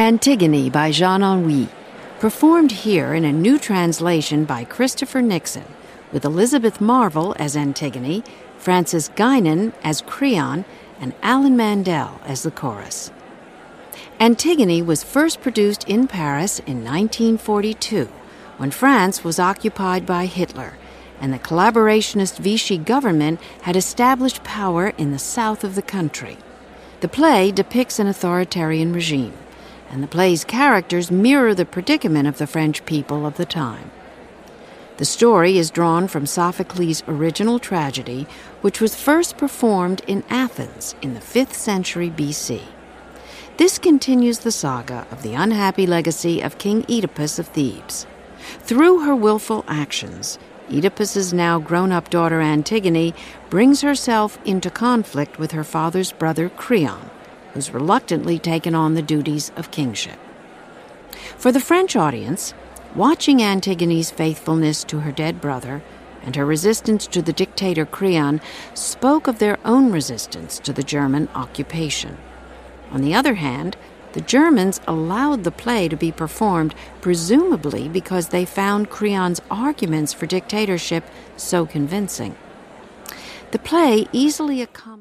Antigone by Jean Anouilh, performed here in a new translation by Christopher Nixon, with Elizabeth Marvel as Antigone, Francis Guinan as Creon, and Alan Mandel as the chorus. Antigone was first produced in Paris in 1942, when France was occupied by Hitler, and the collaborationist Vichy government had established power in the south of the country. The play depicts an authoritarian regime, and the play's characters mirror the predicament of the French people of the time. The story is drawn from Sophocles' original tragedy, which was first performed in Athens in the 5th century BC. This continues the saga of the unhappy legacy of King Oedipus of Thebes. Through her willful actions, Oedipus's now grown-up daughter Antigone brings herself into conflict with her father's brother Creon, who's reluctantly taken on the duties of kingship. For the French audience, watching Antigone's faithfulness to her dead brother and her resistance to the dictator Creon spoke of their own resistance to the German occupation. On the other hand, the Germans allowed the play to be performed presumably because they found Creon's arguments for dictatorship so convincing. The play easily accomplished